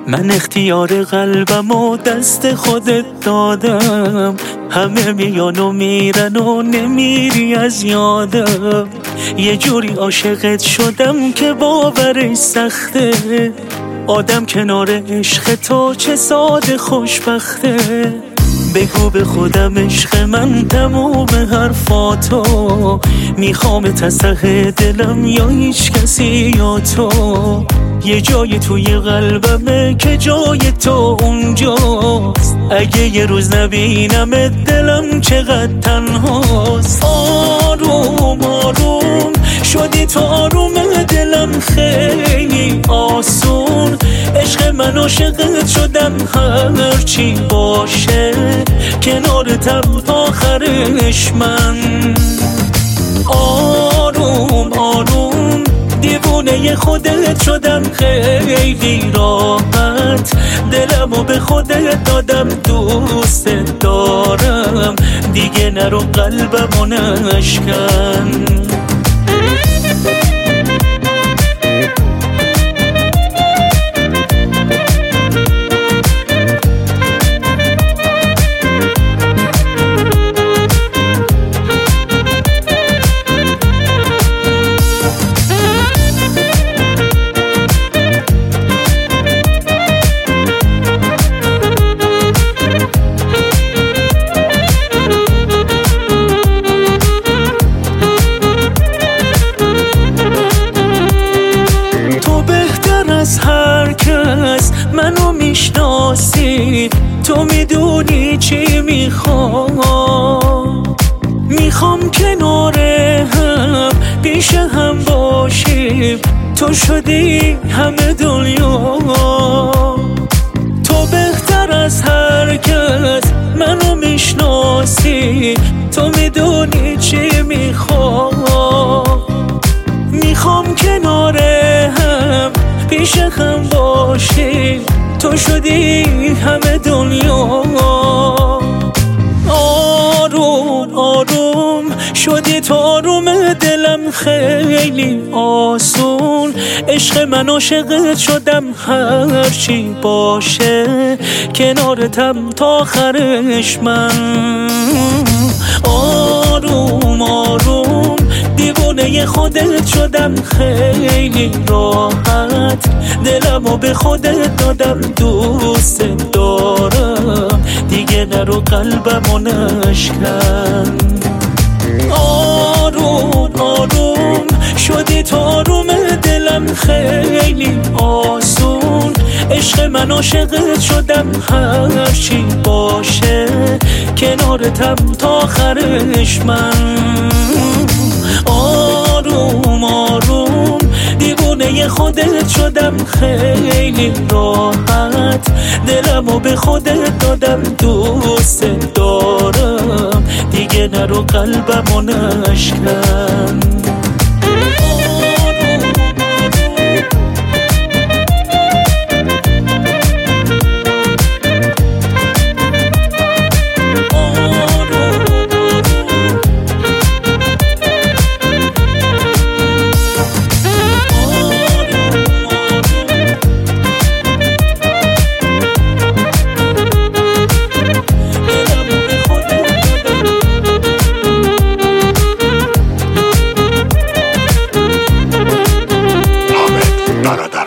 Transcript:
من اختیار قلبم و دست خودت دادم، همه میان و میرن و نمیری از یادم. یه جوری عاشقت شدم که باورش سخته، آدم کنار عشق تو چه ساده خوشبخته. بگو به خودم عشق من تموم حرفاتو، میخوامت از ته دلم یا هیچ کسی یا تو. یه جای توی قلبمه که جای تو اونجاست، اگه یه روز نبینم دلم چقدر تنهاست. آروم آروم شدی تو آروم دلم خیلی آسون، عشق من عاشقت شدم هرچی باشه، کنارتم تا آخرش من. آروم آروم دیوونه خودت شدم خیلی راحت، دلمو به خودت دادم دوست دارم، دیگه نرو قلبمو نشکن. از هر کس منو میشناسی، تو میدونی چی میخوام. میخوام کنار هم پیش هم باشیم، تو شدی همه دنیا. تو بهتر از هر کس منو میشناسی، تو میدونی چی میخوام. میخوام کنار هم پیش هم باشی، تو شدی همه دنیا. آروم آروم شدی تو آروم دلم خیلی آسون، عشق من عاشقت شدم هرچی باشه، کنارتم تا آخرش من. آروم آروم دیوونه خودت شدم خیلی راحت، دلمو به خودت دادم دوست دارم، دیگه نرو قلبمو نشکن. آروم آروم شدی تو آروم دلم خیلی آسون، عشق من عاشقت شدم هرچی باشه، کنارتم تا آخرش من. آروم آروم دیوونه خودت شدم خیلی راحت، دلمو به خودت دادم دوست دارم، دیگه نرو قلبمو نشکن. Barada.